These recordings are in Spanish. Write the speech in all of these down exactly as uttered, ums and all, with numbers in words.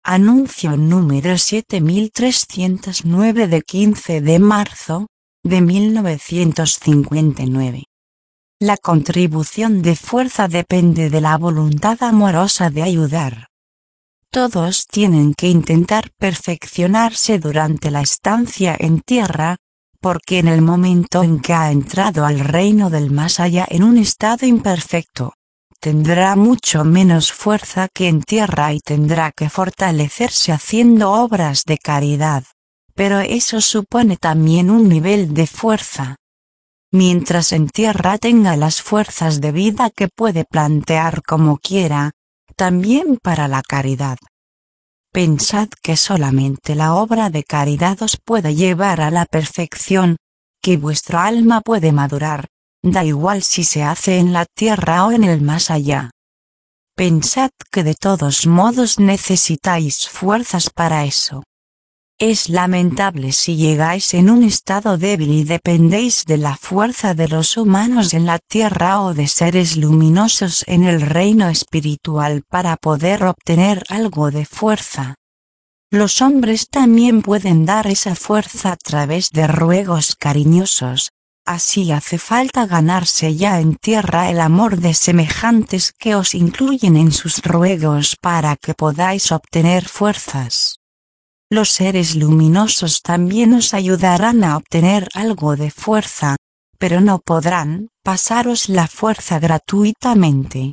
Anuncio número siete mil trescientos nueve de quince de marzo, de mil novecientos cincuenta y nueve. La contribución de fuerza depende de la voluntad amorosa de ayudar. Todos tienen que intentar perfeccionarse durante la estancia en tierra, porque en el momento en que ha entrado al reino del más allá en un estado imperfecto, tendrá mucho menos fuerza que en tierra y tendrá que fortalecerse haciendo obras de caridad, pero eso supone también un nivel de fuerza. Mientras en tierra tenga las fuerzas de vida que puede plantear como quiera, también para la caridad. Pensad que solamente la obra de caridad os puede llevar a la perfección, que vuestra alma puede madurar, da igual si se hace en la tierra o en el más allá. Pensad que de todos modos necesitáis fuerzas para eso. Es lamentable si llegáis en un estado débil y dependéis de la fuerza de los humanos en la tierra o de seres luminosos en el reino espiritual para poder obtener algo de fuerza. Los hombres también pueden dar esa fuerza a través de ruegos cariñosos, así hace falta ganarse ya en tierra el amor de semejantes que os incluyen en sus ruegos para que podáis obtener fuerzas. Los seres luminosos también os ayudarán a obtener algo de fuerza, pero no podrán pasaros la fuerza gratuitamente.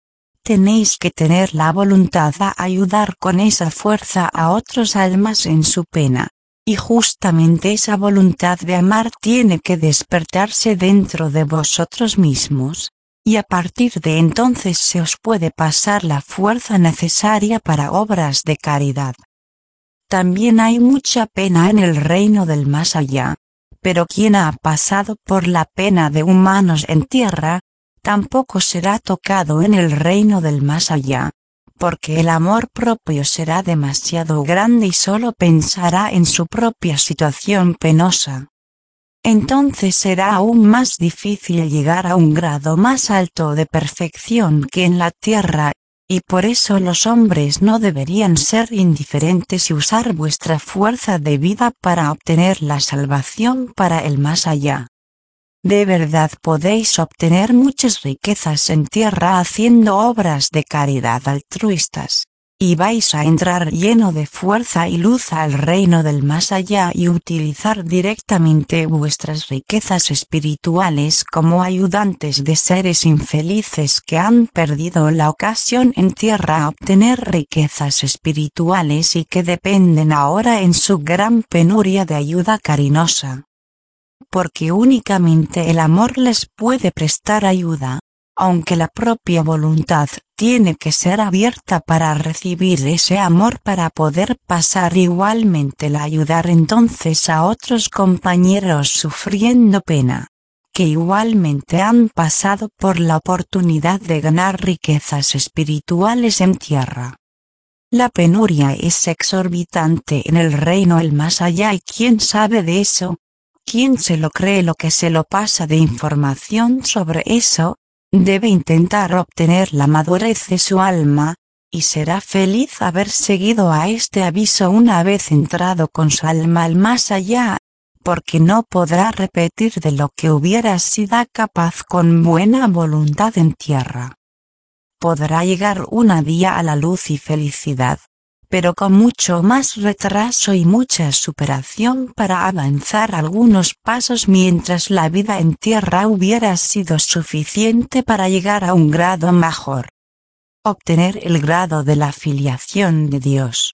Tenéis que tener la voluntad a ayudar con esa fuerza a otros almas en su pena, y justamente esa voluntad de amar tiene que despertarse dentro de vosotros mismos, y a partir de entonces se os puede pasar la fuerza necesaria para obras de caridad. También hay mucha pena en el reino del más allá, pero quien ha pasado por la pena de humanos en tierra, tampoco será tocado en el reino del más allá, porque el amor propio será demasiado grande y solo pensará en su propia situación penosa. Entonces será aún más difícil llegar a un grado más alto de perfección que en la tierra, y por eso los hombres no deberían ser indiferentes y usar vuestra fuerza de vida para obtener la salvación para el más allá. De verdad podéis obtener muchas riquezas en tierra haciendo obras de caridad altruistas, y vais a entrar lleno de fuerza y luz al reino del más allá y utilizar directamente vuestras riquezas espirituales como ayudantes de seres infelices que han perdido la ocasión en tierra a obtener riquezas espirituales y que dependen ahora en su gran penuria de ayuda cariñosa. Porque únicamente el amor les puede prestar ayuda, aunque la propia voluntad tiene que ser abierta para recibir ese amor para poder pasar igualmente la ayudar entonces a otros compañeros sufriendo pena, que igualmente han pasado por la oportunidad de ganar riquezas espirituales en tierra. La penuria es exorbitante en el reino el más allá y ¿quién sabe de eso? Quien se lo cree lo que se lo pasa de información sobre eso, debe intentar obtener la madurez de su alma, y será feliz haber seguido a este aviso una vez entrado con su alma al más allá, porque no podrá repetir de lo que hubiera sido capaz con buena voluntad en tierra. Podrá llegar un día a la luz y felicidad, pero con mucho más retraso y mucha superación para avanzar algunos pasos mientras la vida en tierra hubiera sido suficiente para llegar a un grado mejor. Obtener el grado de la filiación de Dios.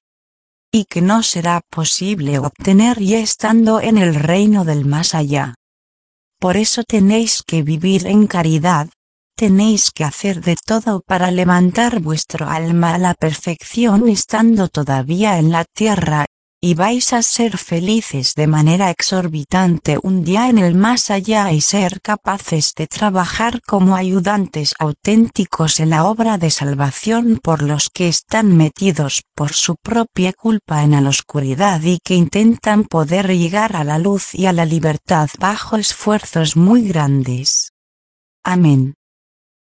Y que no será posible obtener ya estando en el reino del más allá. Por eso tenéis que vivir en caridad. Tenéis que hacer de todo para levantar vuestro alma a la perfección estando todavía en la tierra, y vais a ser felices de manera exorbitante un día en el más allá y ser capaces de trabajar como ayudantes auténticos en la obra de salvación por los que están metidos por su propia culpa en la oscuridad y que intentan poder llegar a la luz y a la libertad bajo esfuerzos muy grandes. Amén.